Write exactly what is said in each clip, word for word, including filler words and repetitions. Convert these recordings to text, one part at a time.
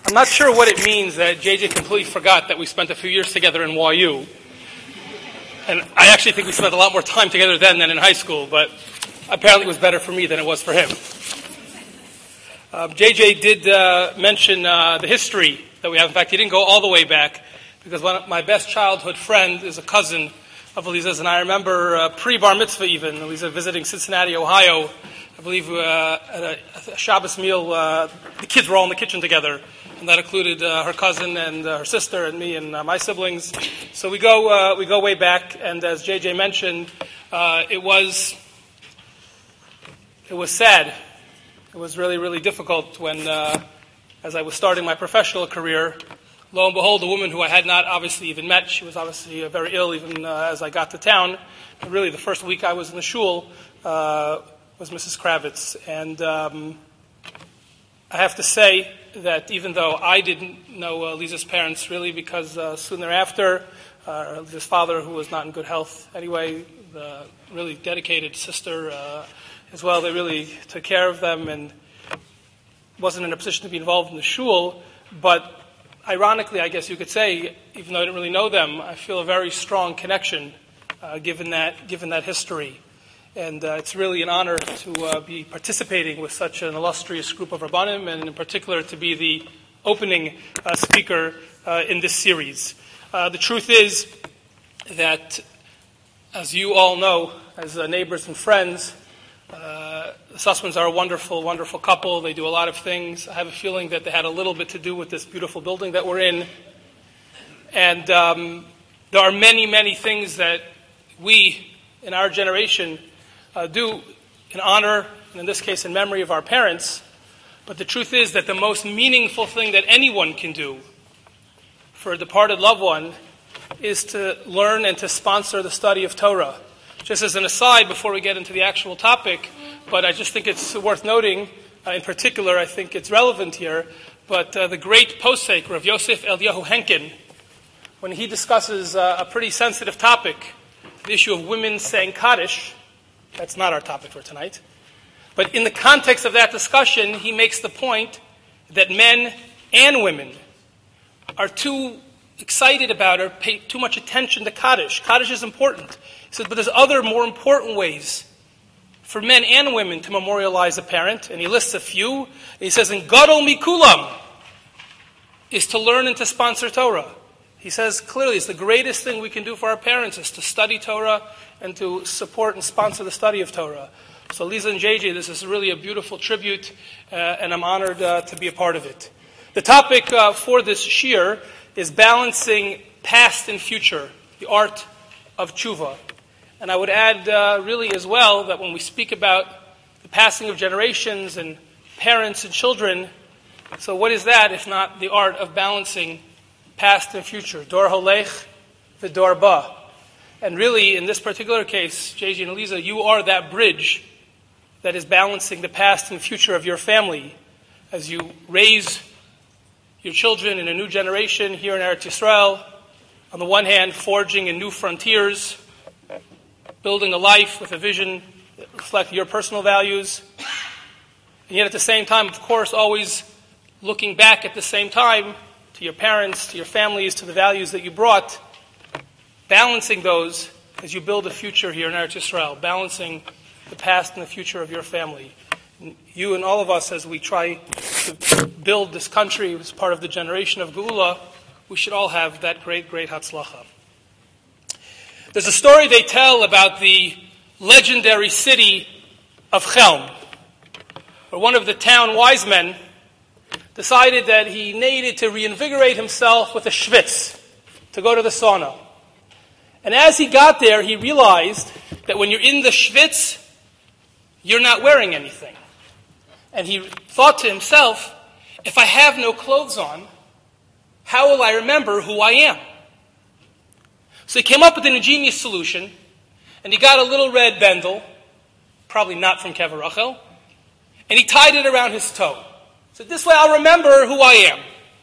I'm not sure what it means that J J completely forgot that we spent a few years together in Y U. And I actually think we spent a lot more time together then than in high school, but apparently it was better for me than it was for him. Uh, J J did uh, mention uh, the history that we have. In fact, he didn't go all the way back, because one of my best childhood friend is a cousin of Eliza's, and I remember uh, pre-bar mitzvah even, Eliza visiting Cincinnati, Ohio. I believe uh, at a, a Shabbos meal, uh, the kids were all in the kitchen together, and that included uh, her cousin and uh, her sister and me and uh, my siblings. So we go uh, we go way back, and as J J mentioned, uh, it was it was sad. It was really, really difficult when, uh, as I was starting my professional career, lo and behold, a woman who I had not obviously even met, she was obviously uh, very ill even uh, as I got to town. And really, the first week I was in the shul uh, was Missus Kravitz. And um, I have to say that even though I didn't know uh, Lisa's parents really, because uh, soon thereafter, uh, Lisa's father, who was not in good health anyway, the really dedicated sister uh, as well, they really took care of them and wasn't in a position to be involved in the shul. But ironically, I guess you could say, even though I didn't really know them, I feel a very strong connection uh, given that given that history. And uh, it's really an honor to uh, be participating with such an illustrious group of Rabbanim, and in particular to be the opening uh, speaker uh, in this series. Uh, the truth is that, as you all know, as uh, neighbors and friends, uh, the Sussmans are a wonderful, wonderful couple. They do a lot of things. I have a feeling that they had a little bit to do with this beautiful building that we're in. And um, there are many, many things that we, in our generation, uh, do in honor, and in this case in memory of our parents. But the truth is that the most meaningful thing that anyone can do for a departed loved one is to learn and to sponsor the study of Torah. Just as an aside, before we get into the actual topic, but I just think it's worth noting, uh, in particular, I think it's relevant here, but uh, the great posek, Rav Yosef Eliyahu Henkin, when he discusses uh, a pretty sensitive topic, the issue of women saying Kaddish, that's not our topic for tonight, but in the context of that discussion, he makes the point that men and women are too excited about or pay too much attention to Kaddish. Kaddish is important. He says, but there's other more important ways for men and women to memorialize a parent, and he lists a few. And he says, in Gadol Mikulam is to learn and to sponsor Torah. He says clearly it's the greatest thing we can do for our parents is to study Torah and to support and sponsor the study of Torah. So Lisa and J J, this is really a beautiful tribute, uh, and I'm honored uh, to be a part of it. The topic uh, for this shiur is balancing past and future, the art of tshuva. And I would add uh, really as well that when we speak about the passing of generations and parents and children, so what is that if not the art of balancing past and future? Dor holech v'dor ba. And really, in this particular case, J J and Eliza, you are that bridge that is balancing the past and future of your family as you raise your children in a new generation here in Eretz Yisrael. On the one hand, forging in new frontiers, building a life with a vision that reflects your personal values. And yet at the same time, of course, always looking back at the same time to your parents, to your families, to the values that you brought, balancing those as you build a future here in Eretz Yisrael, balancing the past and the future of your family. And you and all of us, as we try to build this country as part of the generation of Geula, we should all have that great, great Hatzlacha. There's a story they tell about the legendary city of Chelm, where one of the town wise men decided that he needed to reinvigorate himself with a schwitz, to go to the sauna. And as he got there, he realized that when you're in the schwitz, you're not wearing anything. And he thought to himself, if I have no clothes on, how will I remember who I am? So he came up with an ingenious solution, and he got a little red bendel, probably not from Kever Rachel, and he tied it around his toe. So this way I'll remember who I am.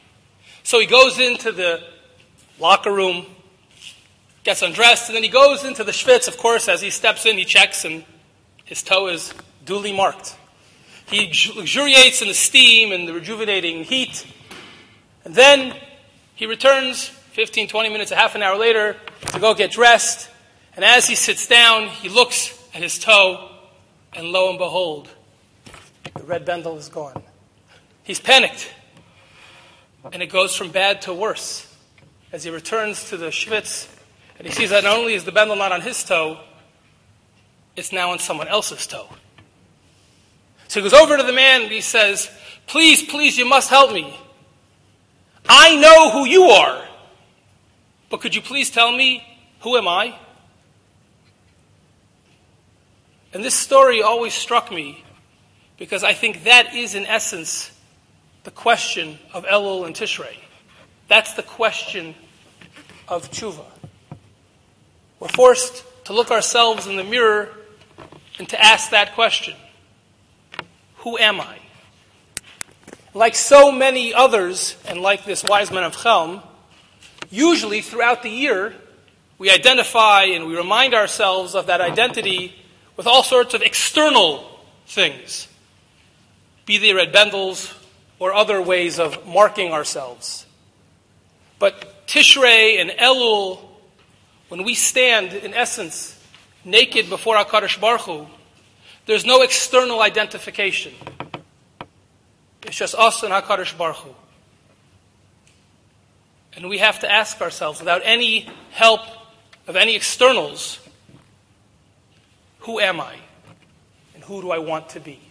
So he goes into the locker room, gets undressed, and then he goes into the schwitz. Of course, as he steps in, he checks, and his toe is duly marked. He luxuriates in the steam and the rejuvenating heat. And then he returns fifteen, twenty minutes, a half an hour later to go get dressed. And as he sits down, he looks at his toe, and lo and behold, the red bendel is gone. He's panicked. And it goes from bad to worse. As he returns to the schwitz, and he sees that not only is the bendel not on his toe, it's now on someone else's toe. So he goes over to the man and he says, please, please, you must help me. I know who you are, but could you please tell me, who am I? And this story always struck me because I think that is, in essence, the question of Elul and Tishrei. That's the question of tshuva. We're forced to look ourselves in the mirror and to ask that question. Who am I? Like so many others, and like this wise man of Chelm, usually throughout the year, we identify and we remind ourselves of that identity with all sorts of external things, be they red bendels or other ways of marking ourselves. But Tishrei and Elul, when we stand, in essence, naked before HaKadosh Baruch Hu, there's no external identification. It's just us and HaKadosh Baruch Hu. And we have to ask ourselves, without any help of any externals, who am I? And who do I want to be?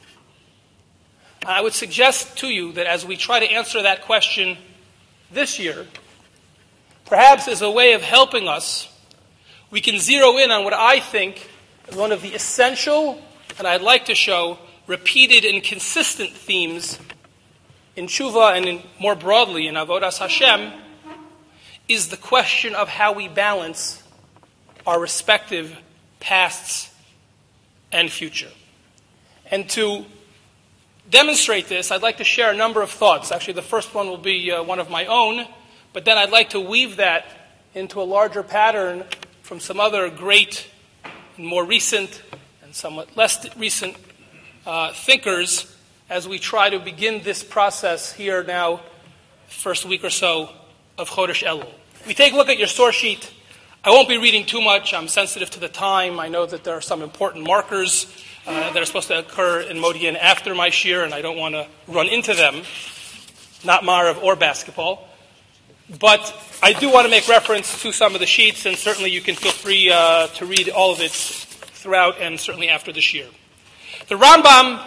I would suggest to you that as we try to answer that question this year, perhaps as a way of helping us, we can zero in on what I think is one of the essential, and I'd like to show, repeated and consistent themes in tshuva and in, more broadly in Avodas Hashem, is the question of how we balance our respective pasts and future. And to demonstrate this, I'd like to share a number of thoughts. Actually, the first one will be uh, one of my own, but then I'd like to weave that into a larger pattern from some other great and more recent and somewhat less recent uh, thinkers as we try to begin this process here now, first week or so of Chodesh Elul. If we take a look at your source sheet, I won't be reading too much. I'm sensitive to the time. I know that there are some important markers uh, that are supposed to occur in Modi'in after my shir, and I don't want to run into them, not Marav or basketball. But I do want to make reference to some of the sheets, and certainly you can feel free uh, to read all of it throughout and certainly after the shir. The Rambam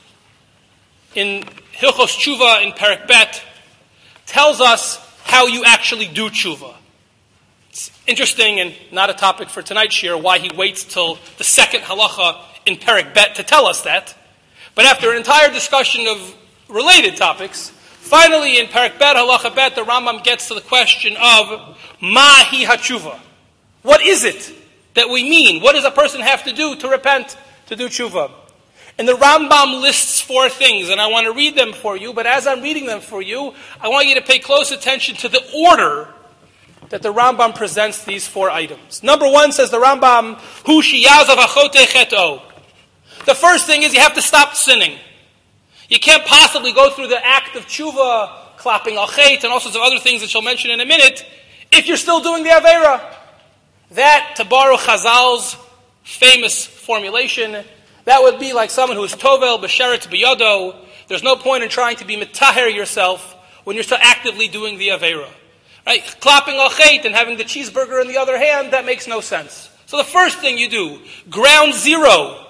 in Hilchos Tshuva in Perek Bet tells us how you actually do tshuva. It's interesting and not a topic for tonight's shir why he waits till the second halacha in Perek Bet to tell us that. But after an entire discussion of related topics, finally in Perek Bet, halacha Bet, the Rambam gets to the question of Mahi HaTshuva. What is it that we mean? What does a person have to do to repent, to do tshuva? And the Rambam lists four things, and I want to read them for you, but as I'm reading them for you, I want you to pay close attention to the order that the Rambam presents these four items. Number one, says the Rambam, Hu shiyazav achote cheto. The first thing is you have to stop sinning. You can't possibly go through the act of tshuva, clapping al chet, and all sorts of other things that she'll mention in a minute, if you're still doing the Aveira. That, to borrow Chazal's famous formulation, that would be like someone who is tovel b'sheret b'yodo. There's no point in trying to be metaher yourself when you're still actively doing the Aveira. Right? Clapping al chet and having the cheeseburger in the other hand, that makes no sense. So the first thing you do, ground zero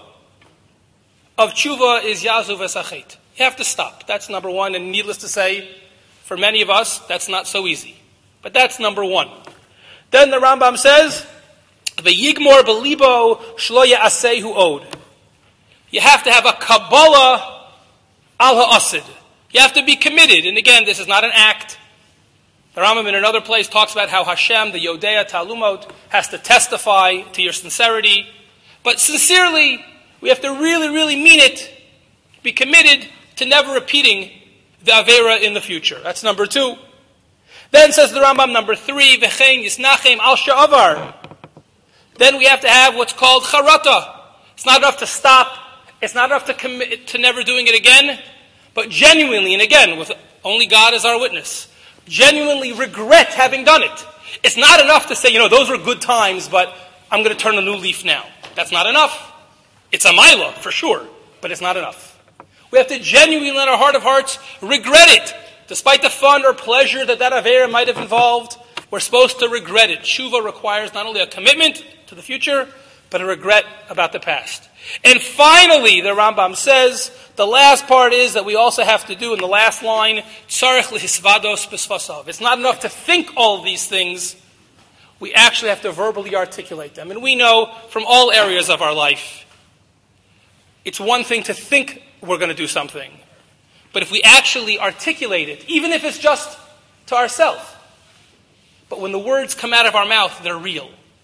of tshuva is yazu v'sachet. You have to stop. That's number one, and needless to say, for many of us, that's not so easy. But that's number one. Then the Rambam says, v'yigmor b'libo shlo ya'asehu od. You have to have a Kabbalah al ha'asid. You have to be committed. And again, this is not an act. The Rambam in another place talks about how Hashem, the Yodea Talumot, has to testify to your sincerity. But sincerely, we have to really, really mean it. Be committed to never repeating the Aveira in the future. That's number two. Then says the Rambam, number three, V'chein yisnachem al sha'avar. Then we have to have what's called charata. It's not enough to stop. It's not enough to commit to never doing it again, but genuinely, and again, with only God as our witness, genuinely regret having done it. It's not enough to say, you know, those were good times, but I'm going to turn a new leaf now. That's not enough. It's a milah, for sure, but it's not enough. We have to genuinely, in our heart of hearts, regret it. Despite the fun or pleasure that that avera might have involved, we're supposed to regret it. Tshuva requires not only a commitment to the future, but a regret about the past. And finally, the Rambam says, the last part is that we also have to do in the last line, tzarech lehisvados b'sfasav. It's not enough to think all of these things. We actually have to verbally articulate them. And we know from all areas of our life, it's one thing to think we're going to do something. But if we actually articulate it, even if it's just to ourselves, but when the words come out of our mouth, they're real.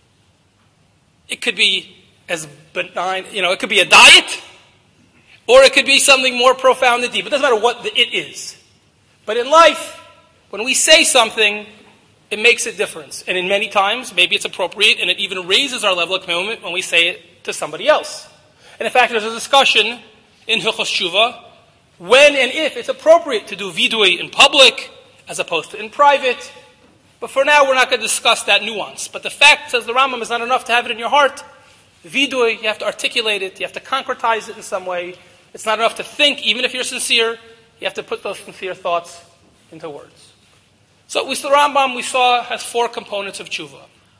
It could be as benign, you know, it could be a diet, or it could be something more profound and deep. It doesn't matter what the it is. But in life, when we say something, it makes a difference. And in many times, maybe it's appropriate, and it even raises our level of commitment when we say it to somebody else. And in fact, there's a discussion in Hilchos Tshuva when and if it's appropriate to do vidui in public as opposed to in private. But for now, we're not going to discuss that nuance. But the fact, says the Rambam, is not enough to have it in your heart. Vidui, you have to articulate it, you have to concretize it in some way. It's not enough to think, even if you're sincere. You have to put those sincere thoughts into words. So with the Rambam, we saw has four components of tshuva.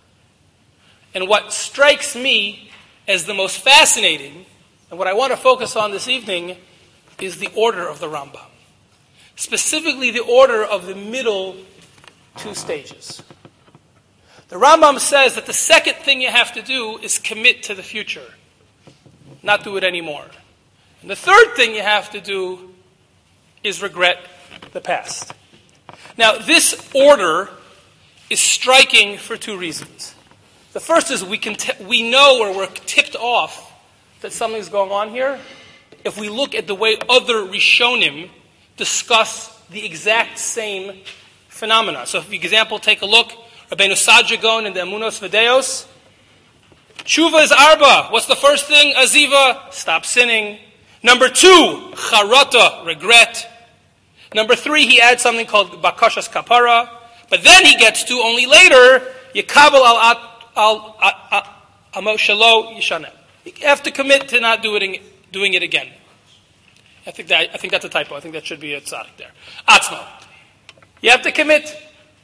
And what strikes me as the most fascinating, and what I want to focus on this evening, is the order of the Rambam. Specifically, the order of the middle two stages. The Rambam says that the second thing you have to do is commit to the future, not do it anymore. And the third thing you have to do is regret the past. Now, this order is striking for two reasons. The first is we can t- we know or we're tipped off that something's going on here if we look at the way other Rishonim discuss the exact same phenomena. So, for example, take a look. Rabbeinu Saadia Gaon in the Emunos Videos. Tshuva is arba. What's the first thing? Aziva, stop sinning. Number two, charata, regret. Number three, he adds something called bakashas kapara. But then he gets to, only later, yekabel al al amoshalo yishaneh. You have to commit to not doing doing it again. I think that I think that's a typo. I think that should be a tzaddik there. Atzmo. You have to commit.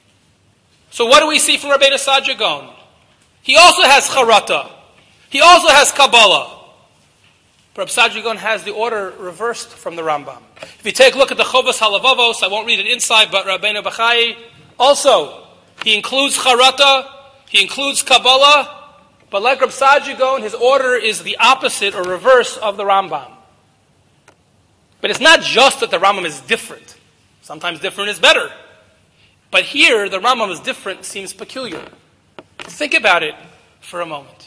So what do we see from Rabbeinu Saadia Gaon? He also has charata. He also has kabbalah. But Rabbeinu Saadia Gaon has the order reversed from the Rambam. If you take a look at the Chovas Halavavos, I won't read it inside, but Rabbeinu Bachai also, he includes charata, he includes kabbalah, but like Rabbeinu Saadia Gaon, his order is the opposite or reverse of the Rambam. But it's not just that the Rambam is different. Sometimes different is better. But here, the Rambam is different seems peculiar. Think about it for a moment.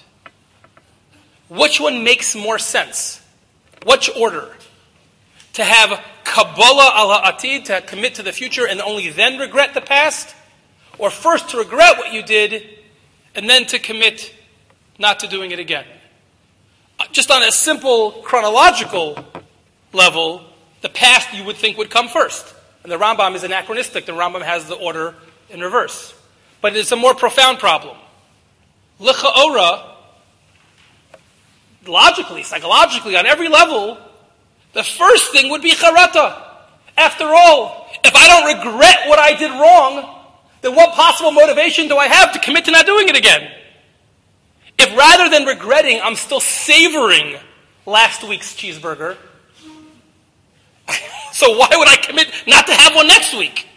Which one makes more sense? Which order? To have Kabbalah al ha'atid, to commit to the future and only then regret the past? Or first to regret what you did and then to commit not to doing it again? Just on a simple chronological level, the past you would think would come first. And the Rambam is anachronistic. The Rambam has the order in reverse. But it's a more profound problem. L'cha'ora, logically, psychologically, on every level, the first thing would be charata. After all, if I don't regret what I did wrong, then what possible motivation do I have to commit to not doing it again? If rather than regretting, I'm still savoring last week's cheeseburger, so why would I commit not to have one next week?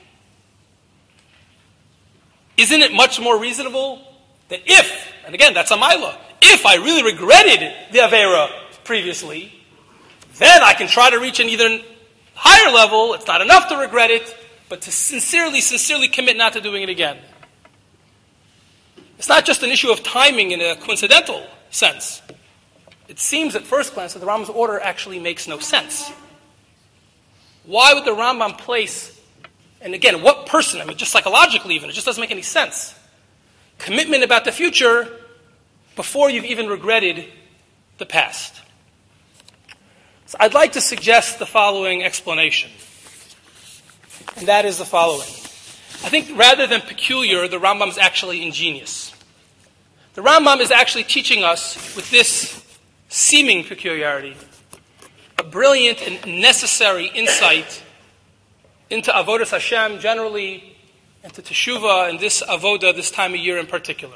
Isn't it much more reasonable that if, and again, that's a milah, if I really regretted the avera previously, then I can try to reach an even higher level. It's not enough to regret it, but to sincerely, sincerely commit not to doing it again. It's not just an issue of timing in a coincidental sense. It seems at first glance that the Rambam's order actually makes no sense. Why would the Rambam place, and again, what person, I mean, just psychologically even, it just doesn't make any sense. Commitment about the future before you've even regretted the past. So I'd like to suggest the following explanation. And that is the following. I think rather than peculiar, the Rambam is actually ingenious. The Rambam is actually teaching us, with this seeming peculiarity, a brilliant and necessary insight into Avodas Hashem generally, and to Teshuvah and this Avodah this time of year in particular.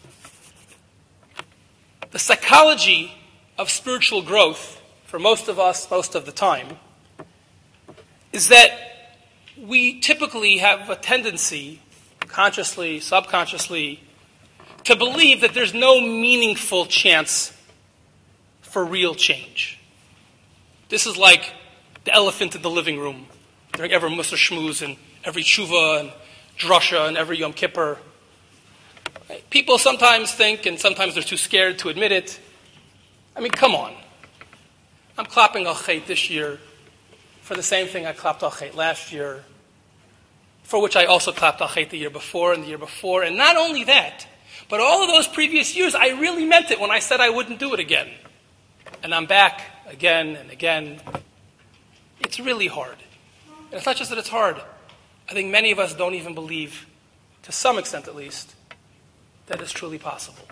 The psychology of spiritual growth, for most of us, most of the time, is that we typically have a tendency, consciously, subconsciously, to believe that there's no meaningful chance for real change. This is like the elephant in the living room during every Musar Shmuz and every Tshuva and Drasha and every Yom Kippur. People sometimes think, and sometimes they're too scared to admit it, I mean, come on. I'm clapping Al Chait this year for the same thing I clapped Al Chait last year, for which I also clapped Al Chait the year before and the year before. And not only that, but all of those previous years, I really meant it when I said I wouldn't do it again. And I'm back again and again. It's really hard. And it's not just that it's hard. I think many of us don't even believe, to some extent at least, that it's truly possible.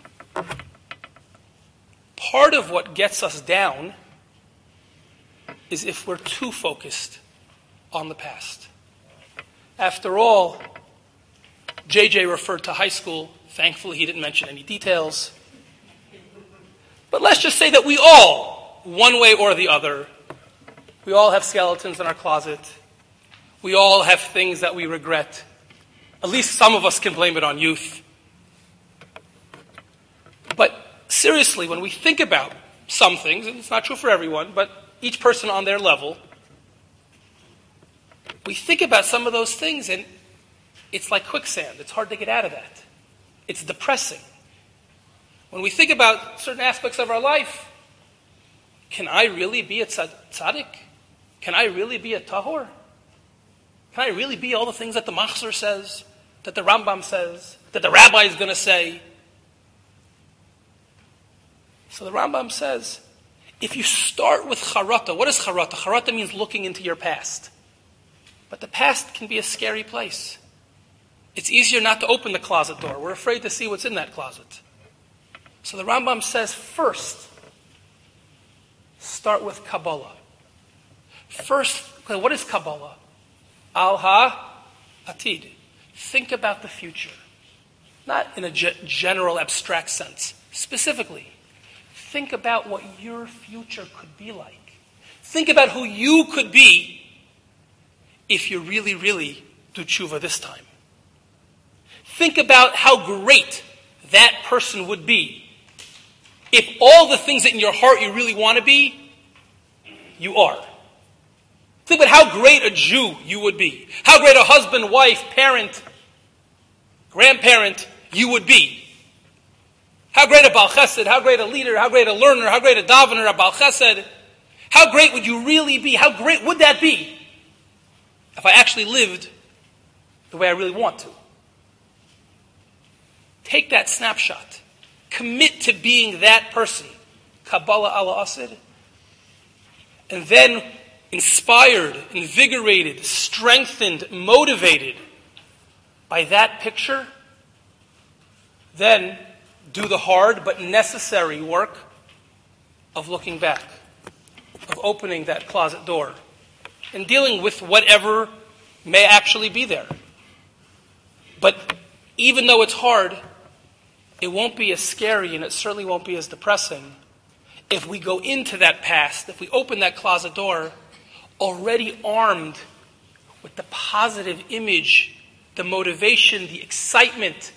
Part of what gets us down is if we're too focused on the past. After all, J J referred to high school. Thankfully, he didn't mention any details. But let's just say that we all, one way or the other, we all have skeletons in our closet. We all have things that we regret. At least some of us can blame it on youth. But seriously, when we think about some things, and it's not true for everyone, but each person on their level, we think about some of those things and it's like quicksand. It's hard to get out of that. It's depressing. When we think about certain aspects of our life, can I really be a tzaddik? Can I really be a tahor? Can I really be all the things that the Machzor says, that the Rambam says, that the rabbi is going to say? So the Rambam says, if you start with charata, what is charata? Charata means looking into your past. But the past can be a scary place. It's easier not to open the closet door. We're afraid to see what's in that closet. So the Rambam says, first, start with Kabbalah. First, what is Kabbalah? Al ha-atid. Think about the future. Not in a ge- general abstract sense. Specifically, think about what your future could be like. Think about who you could be if you really, really do tshuva this time. Think about how great that person would be if all the things that in your heart you really want to be, you are. Think about how great a Jew you would be. How great a husband, wife, parent, grandparent you would be. How great a Baal Chesed, how great a leader, how great a learner, how great a davener, a Baal Chesed. How great would you really be? How great would that be if I actually lived the way I really want to? Take that snapshot. Commit to being that person. Kabbalah ala asid. And then, inspired, invigorated, strengthened, motivated by that picture, then do the hard but necessary work of looking back, of opening that closet door, and dealing with whatever may actually be there. But even though it's hard, it won't be as scary and it certainly won't be as depressing if we go into that past, if we open that closet door already armed with the positive image, the motivation, the excitement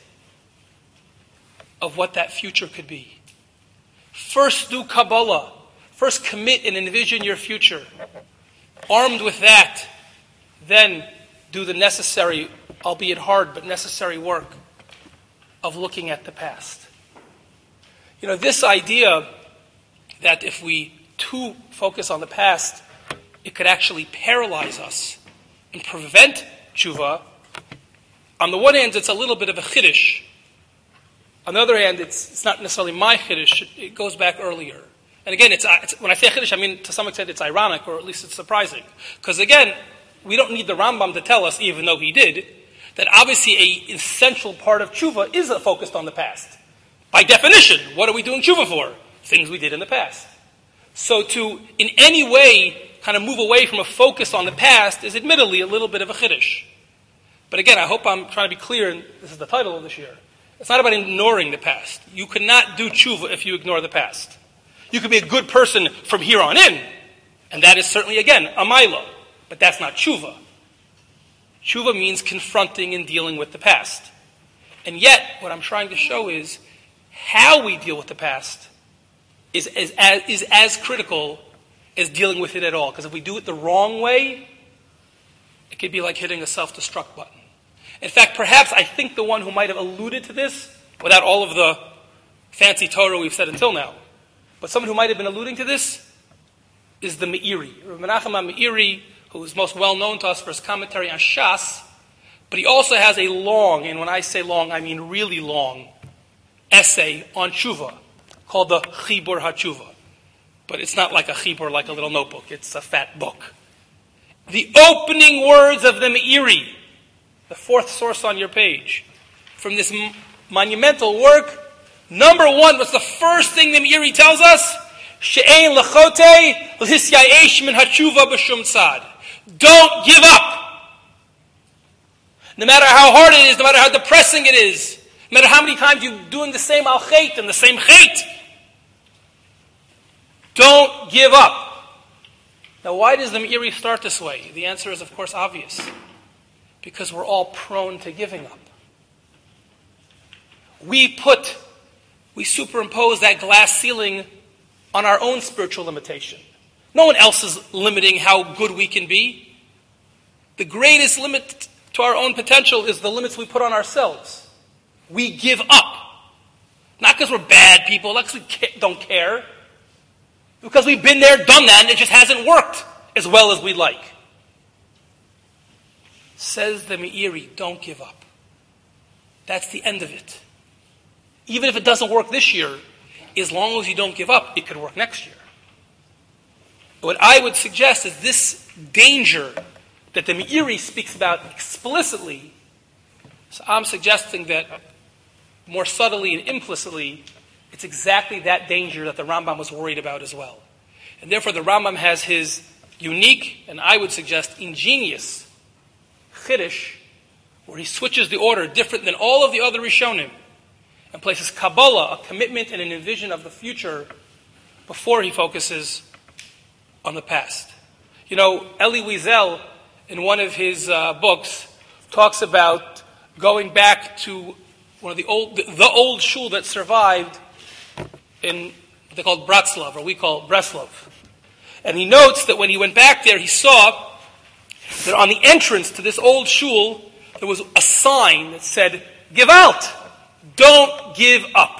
of what that future could be. First do Kabbalah. First commit and envision your future. Armed with that, then do the necessary, albeit hard, but necessary work of looking at the past. You know, this idea that if we too focus on the past, it could actually paralyze us and prevent tshuva. On the one hand, it's a little bit of a chiddush. On the other hand, it's, it's not necessarily my chiddush. It, it goes back earlier. And again, it's, it's, when I say chiddush, I mean to some extent it's ironic, or at least it's surprising. Because again, we don't need the Rambam to tell us, even though he did, that obviously an essential part of tshuva is focused on the past. By definition, what are we doing tshuva for? Things we did in the past. So to, in any way, kind of move away from a focus on the past is admittedly a little bit of a chiddush. But again, I hope I'm trying to be clear, and this is the title of this year. It's not about ignoring the past. You cannot do tshuva if you ignore the past. You can be a good person from here on in, and that is certainly, again, a maila. But that's not tshuva. Tshuva means confronting and dealing with the past. And yet, what I'm trying to show is how we deal with the past is, is, as, is as critical as dealing with it at all. Because if we do it the wrong way, it could be like hitting a self-destruct button. In fact, perhaps I think the one who might have alluded to this, without all of the fancy Torah we've said until now, but someone who might have been alluding to this is the Meiri. Rav Menachem Meiri, who is most well known to us for his commentary on Shas, but he also has a long, and when I say long, I mean really long, essay on tshuva called the Chibur HaTshuva. But it's not like a chibur, like a little notebook. It's a fat book. The opening words of the Meiri, the fourth source on your page, from this m- monumental work, number one, what's the first thing the Meiri tells us? She'ein lechote l'hisyayesh min hatshuva b'shum tzad. Don't give up. No matter how hard it is, no matter how depressing it is, no matter how many times you're doing the same al chait and the same chait, don't give up. Now, why does the Meiri start this way? The answer is, of course, obvious. Because we're all prone to giving up. We put, we superimpose that glass ceiling on our own spiritual limitation. No one else is limiting how good we can be. The greatest limit to our own potential is the limits we put on ourselves. We give up. Not because we're bad people, not because we don't care. Because we've been there, done that, and it just hasn't worked as well as we'd like. Says the Meiri, don't give up. That's the end of it. Even if it doesn't work this year, as long as you don't give up, it could work next year. What I would suggest is this danger that the Meiri speaks about explicitly. So I'm suggesting that more subtly and implicitly, it's exactly that danger that the Rambam was worried about as well. And therefore the Rambam has his unique, and I would suggest ingenious, chiddush, where he switches the order different than all of the other Rishonim, and places Kabbalah, a commitment and an envision of the future, before he focuses on the past. You know, Elie Wiesel, in one of his uh, books, talks about going back to one of the old, the, the old shul that survived in what they called Bratslav, or we call Breslov. And he notes that when he went back there, he saw that on the entrance to this old shul, there was a sign that said, Gewalt, don't give up.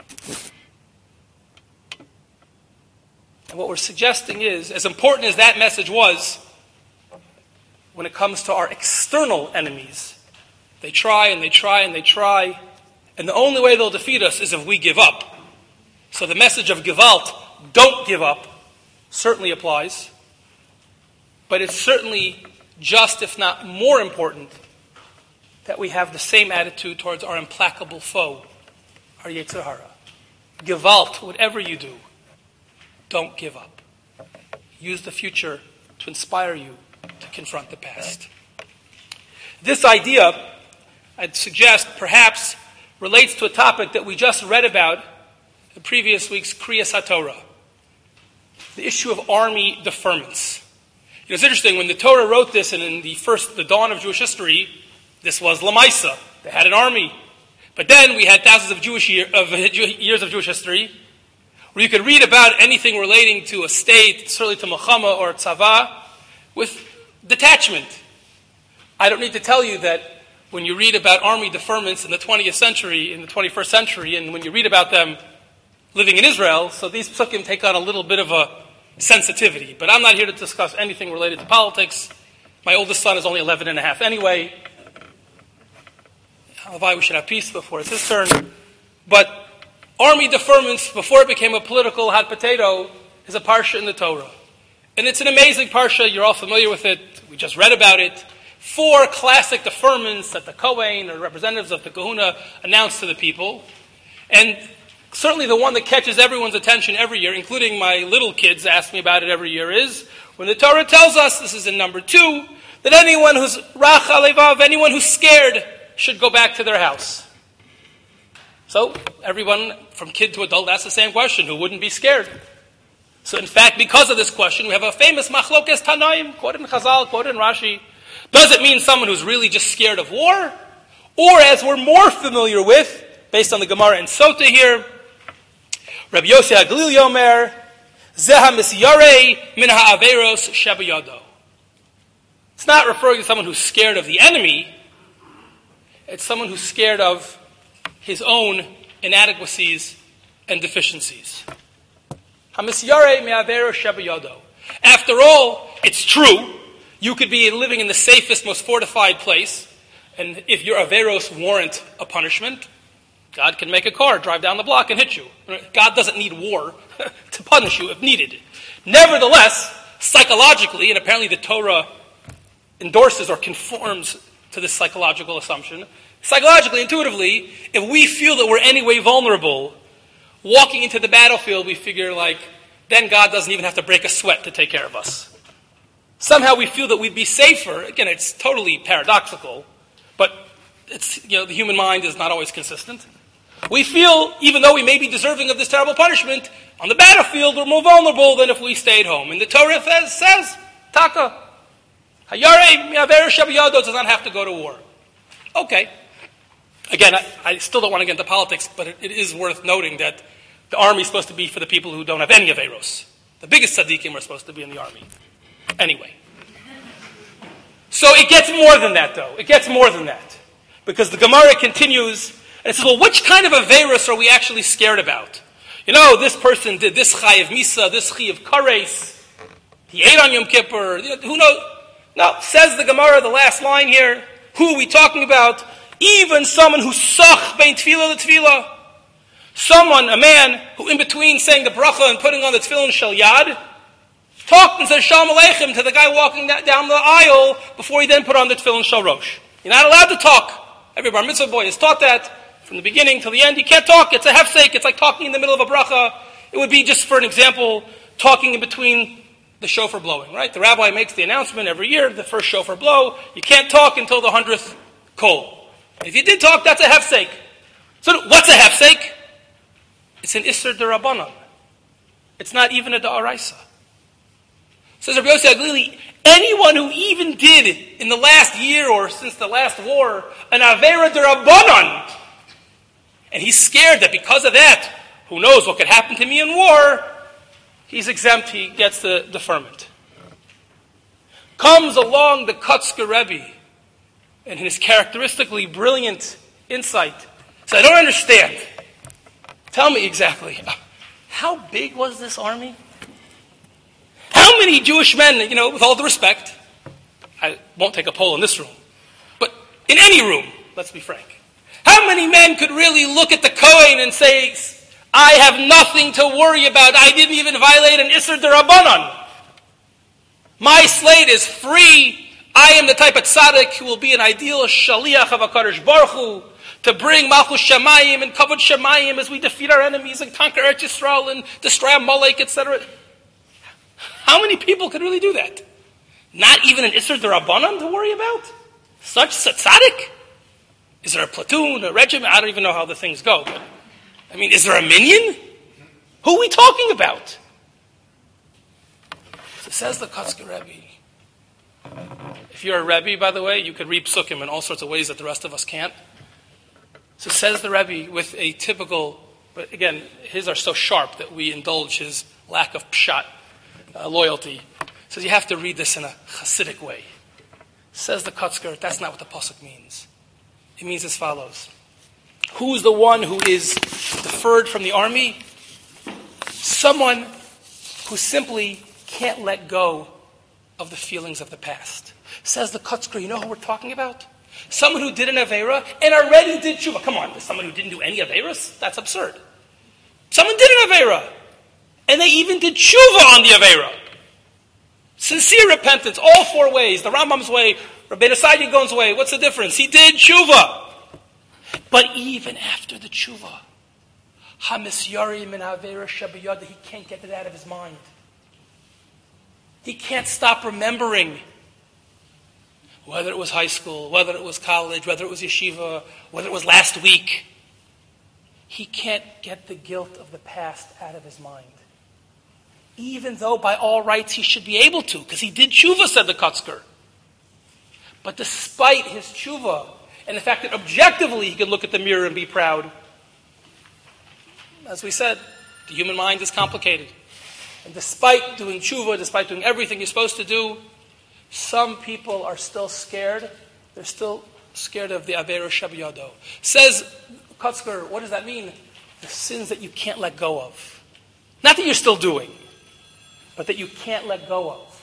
And what we're suggesting is, as important as that message was, when it comes to our external enemies, they try and they try and they try, and the only way they'll defeat us is if we give up. So the message of Gewalt, don't give up, certainly applies. But it's certainly just, if not more important, that we have the same attitude towards our implacable foe, our Yetzer Hara. Gewalt, whatever you do, don't give up. Use the future to inspire you to confront the past. This idea, I'd suggest, perhaps relates to a topic that we just read about in previous week's Kriyas HaTorah, the issue of army deferments. You know, it's interesting, when the Torah wrote this, and in the first, the dawn of Jewish history, this was Lamaisa. They had an army. But then we had thousands of Jewish year, of years of Jewish history, where you could read about anything relating to a state, certainly to Milchama or Tzava, with detachment. I don't need to tell you that when you read about army deferments in the twentieth century, in the twenty-first century, and when you read about them living in Israel, so these psukim take on a little bit of a sensitivity. But I'm not here to discuss anything related to politics. My oldest son is only eleven and a half anyway. Halavai, we should have peace before it's his turn. But army deferments, before it became a political hot potato, is a parsha in the Torah. And it's an amazing parsha. You're all familiar with it. We just read about it. four classic deferments that the Kohen or representatives of the Kahuna announce to the people. And certainly the one that catches everyone's attention every year, including my little kids ask me about it every year, is when the Torah tells us, this is in number two, that anyone who's rach alevav, anyone who's scared, should go back to their house. So everyone from kid to adult asks the same question, who wouldn't be scared? So in fact, because of this question, we have a famous machlokes tanaim, quoted in Chazal, quoted in Rashi. Does it mean someone who's really just scared of war? Or as we're more familiar with, based on the Gemara in Sota here, Rabbi Yossi HaGlili Omer, Zeha misyarei min ha'averos shebayado. It's not referring to someone who's scared of the enemy. It's someone who's scared of his own inadequacies and deficiencies. Hamisyarei me'averos shebayado. After all, it's true. You could be living in the safest, most fortified place, and if your averos warrant a punishment, God can make a car drive down the block and hit you. God doesn't need war to punish you if needed. Nevertheless, psychologically, and apparently the Torah endorses or conforms to this psychological assumption, psychologically, intuitively, if we feel that we're anyway vulnerable, walking into the battlefield, we figure like, then God doesn't even have to break a sweat to take care of us. Somehow we feel that we'd be safer. Again, it's totally paradoxical, but it's, you know, the human mind is not always consistent. We feel, even though we may be deserving of this terrible punishment, on the battlefield we're more vulnerable than if we stayed home. And the Torah says, says Taka, Hayarei mi'aver shebayado, does not have to go to war. Okay. Again, I, I still don't want to get into politics, but it, it is worth noting that the army is supposed to be for the people who don't have any averos. The biggest tzaddikim are supposed to be in the army. Anyway. So it gets more than that, though. It gets more than that. Because the Gemara continues, and it says, well, which kind of averos are we actually scared about? You know, this person did this chayiv misa, this chayiv kares. He ate on Yom Kippur. Who knows? No, says the Gemara, the last line here. Who are we talking about? Even someone who sach bein tefillah to tefillah. Someone, a man, who in between saying the bracha and putting on the tefillin shel yad, talked and said Shalom Aleichem to the guy walking down the aisle before he then put on the tefillin shel rosh. You're not allowed to talk. Every bar mitzvah boy is taught that from the beginning till the end. You can't talk. It's a hefsek. It's like talking in the middle of a bracha. It would be, just for an example, talking in between the shofar blowing, right? The rabbi makes the announcement every year, the first shofar blow. You can't talk until the hundredth kol. If you did talk, that's a hefsek. So what's a hefsek? It's an Isser D'Rabbanan. It's not even a Da'araisa. Says Rabbi Yossi HaGlili, anyone who even did in the last year or since the last war an Avera D'Rabbanan, and he's scared that because of that, who knows what could happen to me in war, he's exempt, he gets the deferment. Comes along the Kotzker Rebbe, and his characteristically brilliant insight. So I don't understand. Tell me exactly, how big was this army? How many Jewish men, you know, with all the respect, I won't take a poll in this room, but in any room, let's be frank, how many men could really look at the Kohen and say, I have nothing to worry about, I didn't even violate an Isser D'Rabbanan. My slate is free, I am the type of tzaddik who will be an ideal shaliach of HaKadosh Baruch Hu, to bring Malchus Shemayim and Kavod Shemayim as we defeat our enemies and conquer Eretz Yisrael and destroy Amalek, et cetera. How many people could really do that? Not even an Isser D'Rabbanan to worry about? Such tzaddik? Is there a platoon, a regiment? I don't even know how the things go. But, I mean, is there a minion? Who are we talking about? So says the Kotzker Rebbe. If you're a Rebbe, by the way, you could read psukim in all sorts of ways that the rest of us can't. So says the Rebbe with a typical, but again, his are so sharp that we indulge his lack of pshat, uh, loyalty. Says you have to read this in a Hasidic way. Says the Kotzker, that's not what the pasuk means. It means as follows. Who's the one who is deferred from the army? Someone who simply can't let go of the feelings of the past. Says the Kotzker, you know who we're talking about? Someone who did an Aveira and already did tshuva. Come on, someone who didn't do any Aveiras? That's absurd. Someone did an Aveira. And they even did tshuva on the Aveira. Sincere repentance, all four ways. The Rambam's way, Rabbeinu Saadia goes away. What's the difference? He did tshuva. But even after the tshuva, Hamisyari min Avera Shabiyada, he can't get it out of his mind. He can't stop remembering whether it was high school, whether it was college, whether it was yeshiva, whether it was last week. He can't get the guilt of the past out of his mind. Even though by all rights he should be able to, because he did tshuva, said the Kotzker. But despite his tshuva, and the fact that objectively he could look at the mirror and be proud, as we said, the human mind is complicated. And despite doing tshuva, despite doing everything you're supposed to do, some people are still scared. They're still scared of the Avera Shabiyado. Says Kotzker, what does that mean? The sins that you can't let go of. Not that you're still doing, but that you can't let go of.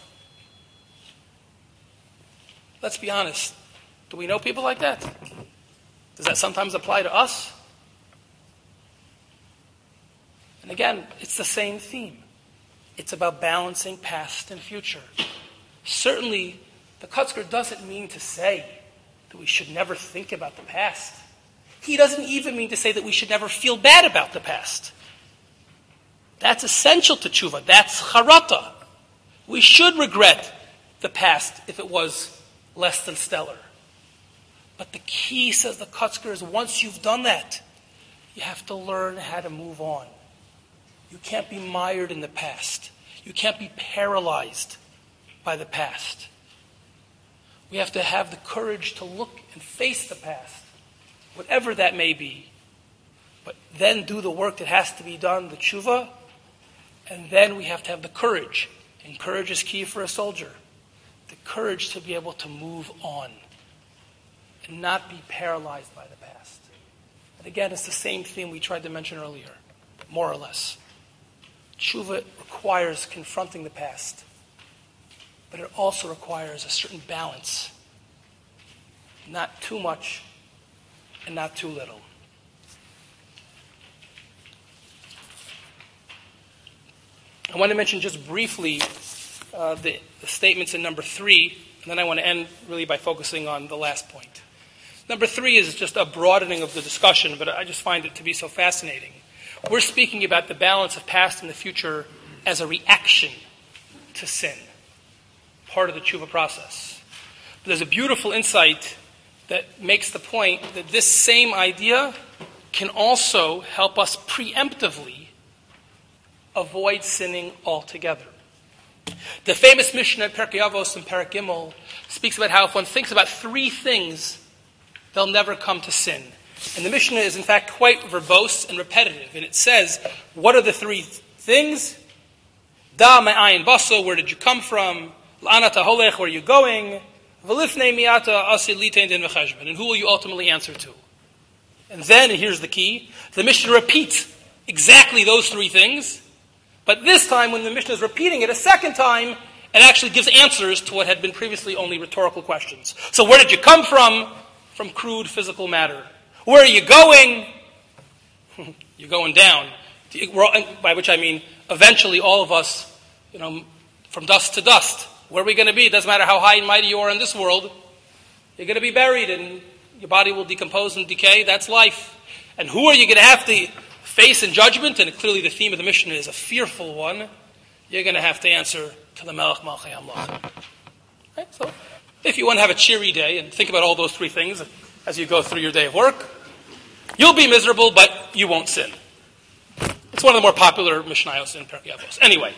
Let's be honest. Do we know people like that? Does that sometimes apply to us? And again, it's the same theme. It's about balancing past and future. Certainly, the Kotzker doesn't mean to say that we should never think about the past. He doesn't even mean to say that we should never feel bad about the past. That's essential to tshuva. That's charata. We should regret the past if it was less than stellar. But the key, says the Kotzker, is once you've done that, you have to learn how to move on. You can't be mired in the past. You can't be paralyzed by the past. We have to have the courage to look and face the past, whatever that may be. But then do the work that has to be done, the tshuva, and then we have to have the courage. And courage is key for a soldier. The courage to be able to move on and not be paralyzed by the past. And again, it's the same theme we tried to mention earlier, more or less. Tshuva requires confronting the past, but it also requires a certain balance. Not too much and not too little. I want to mention just briefly uh, the, the statements in number three, and then I want to end really by focusing on the last point. Number three is just a broadening of the discussion, but I just find it to be so fascinating. We're speaking about the balance of past and the future as a reaction to sin, part of the tshuva process. But there's a beautiful insight that makes the point that this same idea can also help us preemptively avoid sinning altogether. The famous Mishnah, Perkei Avos and Perek Gimel, speaks about how if one thinks about three things, they'll never come to sin. And the Mishnah is in fact quite verbose and repetitive. And it says, what are the three things? Da me'ayin baso, where did you come from? La'ana taholech, where are you going? V'lifnei mi'ata asi litein din v'cheshbon. And who will you ultimately answer to? And then, and here's the key, the Mishnah repeats exactly those three things. But this time, when the Mishnah is repeating it a second time, it actually gives answers to what had been previously only rhetorical questions. So where did you come from? From crude physical matter. Where are you going? You're going down. By which I mean, eventually all of us, you know, from dust to dust. Where are we going to be? It doesn't matter how high and mighty you are in this world. You're going to be buried and your body will decompose and decay. That's life. And who are you going to have to face in judgment? And clearly the theme of the Mishnah is a fearful one. You're going to have to answer to the Melech Malchei Hamlach. Right? So, if you want to have a cheery day and think about all those three things as you go through your day of work, you'll be miserable, but you won't sin. It's one of the more popular Mishnayos in Perkei Avos. Anyway,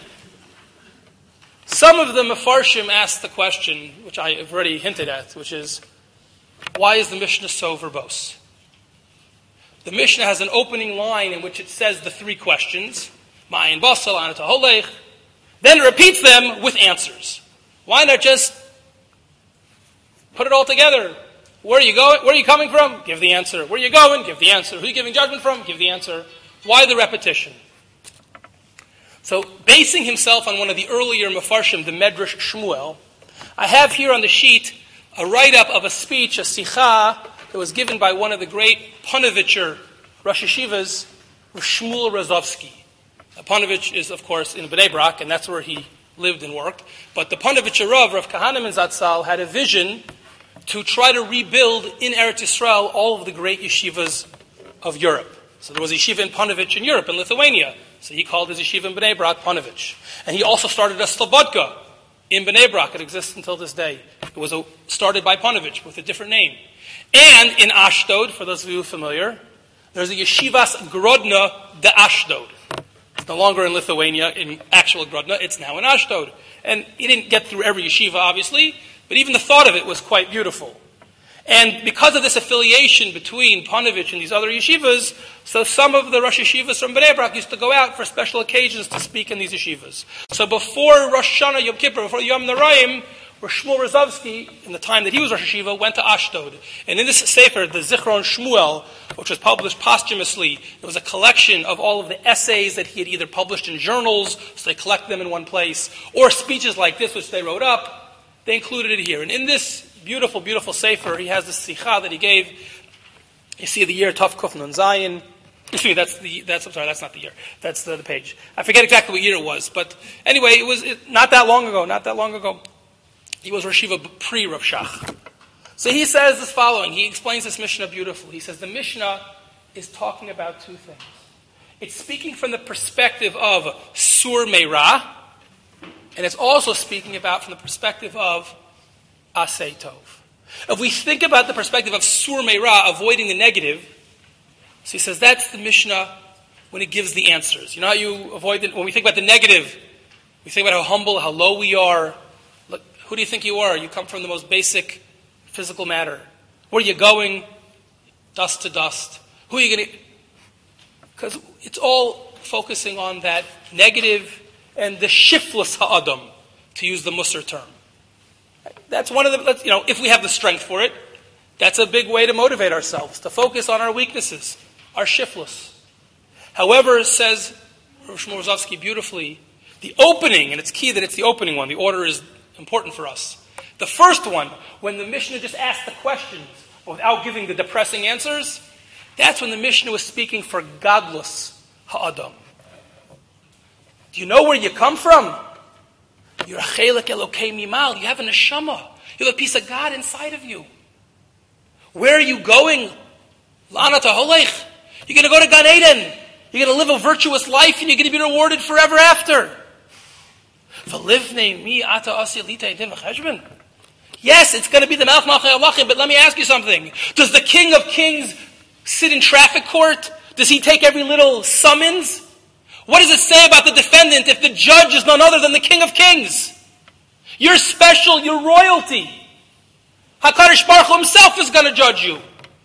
some of the Mefarshim ask the question, which I have already hinted at, which is, why is the Mishnah so verbose? The Mishnah has an opening line in which it says the three questions, Ma'ayin basal, la'ana taholech, then it repeats them with answers. Why not just put it all together? Where are you going? Where are you coming from? Give the answer. Where are you going? Give the answer. Who are you giving judgment from? Give the answer. Why the repetition? So, basing himself on one of the earlier Mefarshim, the Medrash Shmuel, I have here on the sheet a write-up of a speech, a sicha, that was given by one of the great Ponevezher Rosh Yeshivas, Shmuel Rozovsky. Ponevezh is, of course, in Bnei Brak, and that's where he lived and worked. But the Ponevezher Rav, Rav Kahaneman Zatzal, had a vision to try to rebuild in Eretz Yisrael all of the great yeshivas of Europe. So there was a yeshiva in Panovich in Europe, in Lithuania. So he called his yeshiva in Bnei Brak Panovich. And he also started a Slobodka in Bnei Brak. It exists until this day. It was a, started by Panovich with a different name. And in Ashdod, for those of you familiar, there's a Yeshivas Grodna de Ashdod. It's no longer in Lithuania, in actual Grodna. It's now in Ashdod. And he didn't get through every yeshiva, obviously, but even the thought of it was quite beautiful. And because of this affiliation between Panovich and these other yeshivas, so some of the Rosh Yeshivas from Bnei Brak used to go out for special occasions to speak in these yeshivas. So before Rosh Hashanah, Yom Kippur, before Yom Narayim, Rosh Shmuel Rozovsky, in the time that he was Rosh Yeshiva, went to Ashdod. And in this sefer, the Zichron Shmuel, which was published posthumously, it was a collection of all of the essays that he had either published in journals, so they collected them in one place, or speeches like this, which they wrote up. They included it here. And in this beautiful, beautiful sefer, he has this sikha that he gave. You see the year Tav Kuf Nun Zayin. Excuse me, that's the, that's, I'm sorry, that's not the year. That's the, the page. I forget exactly what year it was. But anyway, it was it, not that long ago, not that long ago. He was Rosh Yeshiva pre-Rav Shach. So he says this following. He explains this Mishnah beautifully. He says the Mishnah is talking about two things. It's speaking from the perspective of Sur Meira, and it's also speaking about from the perspective of Asay Tov. If we think about the perspective of Sur Meira, avoiding the negative, so he says that's the Mishnah when it gives the answers. You know how you avoid it? When we think about the negative, we think about how humble, how low we are. Look, who do you think you are? You come from the most basic physical matter. Where are you going? Dust to dust. Who are you going to... Because it's all focusing on that negative and the shiftless ha'adam, to use the Musar term. That's one of the, you know, if we have the strength for it, that's a big way to motivate ourselves, to focus on our weaknesses, our shiftless. However, says Rosh Shmuel Rozovsky beautifully, the opening, and it's key that it's the opening one, the order is important for us. The first one, when the Mishnah just asked the questions without giving the depressing answers, that's when the Mishnah was speaking for godless ha'adam. Do you know where you come from? You're a chelek Elokei mimal. You have a neshama. You have a piece of God inside of you. Where are you going? Lana taholech. You're going to go to Gan Eden. You're going to live a virtuous life, and you're going to be rewarded forever after. Yes, it's going to be the Melech Malchei Malachim, but let me ask you something. Does the King of Kings sit in traffic court? Does he take every little summons? What does it say about the defendant if the judge is none other than the King of Kings? You're special, you're royalty. HaKadosh Baruch Hu himself is going to judge you.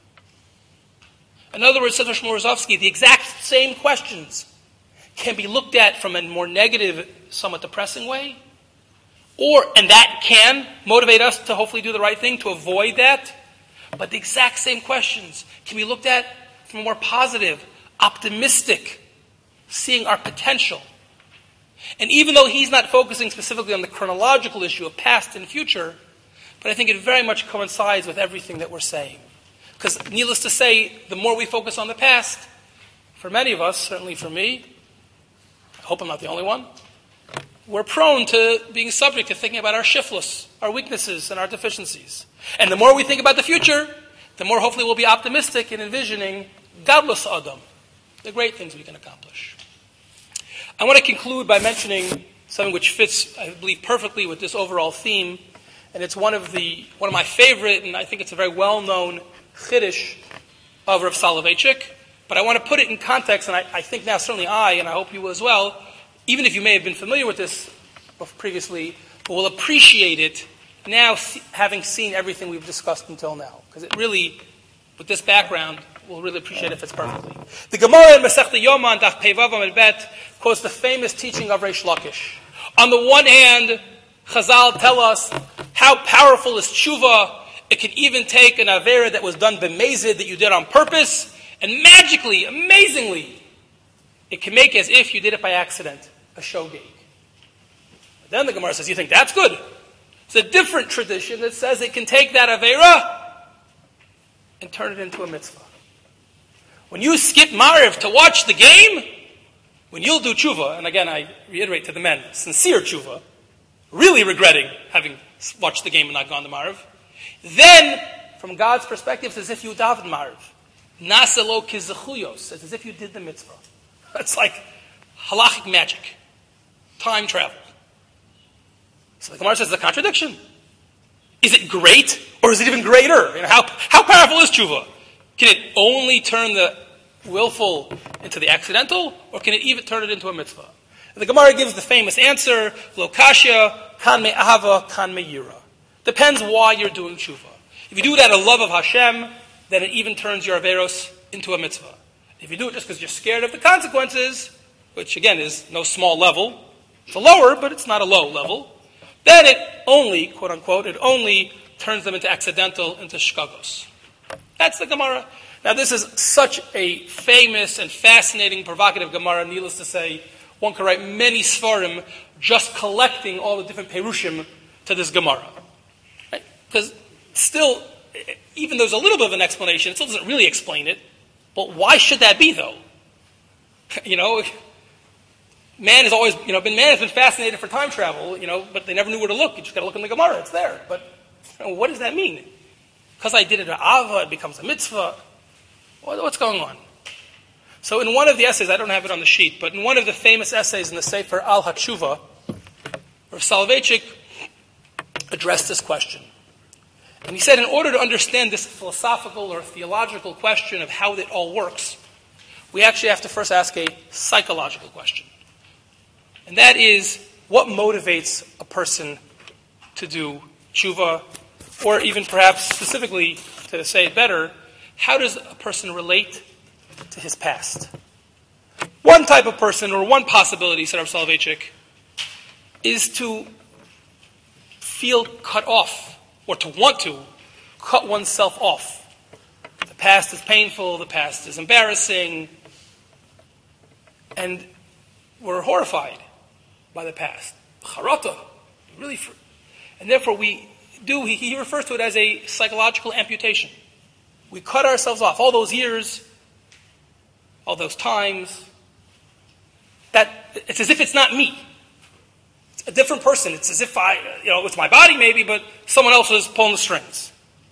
In other words, says Rosh Shmuel Rozovsky, the exact same questions can be looked at from a more negative, somewhat depressing way, or, and that can motivate us to hopefully do the right thing, to avoid that. But the exact same questions can be looked at from a more positive, optimistic, seeing our potential. And even though he's not focusing specifically on the chronological issue of past and future, but I think it very much coincides with everything that we're saying. Because needless to say, the more we focus on the past, for many of us, certainly for me, I hope I'm not the only one, we're prone to being subject to thinking about our shiftless, our weaknesses, and our deficiencies. And the more we think about the future, the more hopefully we'll be optimistic in envisioning godless Adam, the great things we can accomplish. I want to conclude by mentioning something which fits, I believe, perfectly with this overall theme, and it's one of the one of my favorite, and I think it's a very well-known chiddush of Rav Soloveitchik, but I want to put it in context, and I, I think now certainly I, and I hope you will as well, even if you may have been familiar with this previously, but will appreciate it now, having seen everything we've discussed until now, because it really, with this background, we'll really appreciate it if it's perfectly. The Gemara in Masechta Yoma, Daf Pei Vav Amud Bet, quotes the famous teaching of Reish Lakish. On the one hand, Chazal tell us how powerful is tshuva. It can even take an avera that was done b'mezid, that you did on purpose, and magically, amazingly, it can make as if you did it by accident, a shogeg. Then the Gemara says, you think that's good? It's a different tradition that says it can take that avera and turn it into a mitzvah. When you skip Mariv to watch the game, when you'll do tshuva, and again I reiterate to the men, sincere tshuva, really regretting having watched the game and not gone to Mariv, then, from God's perspective, it's as if you davened Mariv. Nasa lo kizachuyos. It's as if you did the mitzvah. It's like halachic magic. Time travel. So the Gemara says it's a contradiction. Is it great, or is it even greater? You know, how, how powerful is tshuva? Can it only turn the willful into the accidental, or can it even turn it into a mitzvah? And the Gemara gives the famous answer, lo kashya, kan me'ahava, kan me'yira. Depends why you're doing tshuva. If you do it out of love of Hashem, then it even turns your averos into a mitzvah. If you do it just because you're scared of the consequences, which again is no small level, it's a lower, but it's not a low level, then it only, quote unquote, it only turns them into accidental, into shkagos. That's the Gemara. Now this is such a famous and fascinating, provocative Gemara, needless to say, one could write many svarim just collecting all the different perushim to this Gemara. Right? Because still, even though there's a little bit of an explanation, it still doesn't really explain it. But why should that be, though? You know, man has always, you know, been man has been fascinated for time travel, you know, but they never knew where to look. You just got to look in the Gemara; it's there. But you know, what does that mean? Because I did it at Ava, it becomes a mitzvah. What's going on? So, in one of the essays, I don't have it on the sheet, but in one of the famous essays in the Sefer Al HaTshuva, Rav Soloveitchik addressed this question. And he said, in order to understand this philosophical or theological question of how it all works, we actually have to first ask a psychological question. And that is, what motivates a person to do tshuva, or even perhaps specifically, to say it better, how does a person relate to his past? One type of person, or one possibility, said Rav Soloveitchik, is to feel cut off, or to want to cut oneself off. The past is painful, the past is embarrassing, and we're horrified by the past. Charata, really, fr- and therefore we do, he, he refers to it as a psychological amputation. We cut ourselves off. All those years, all those times, that it's as if it's not me. It's a different person. It's as if I, you know, it's my body maybe, but someone else is pulling the strings.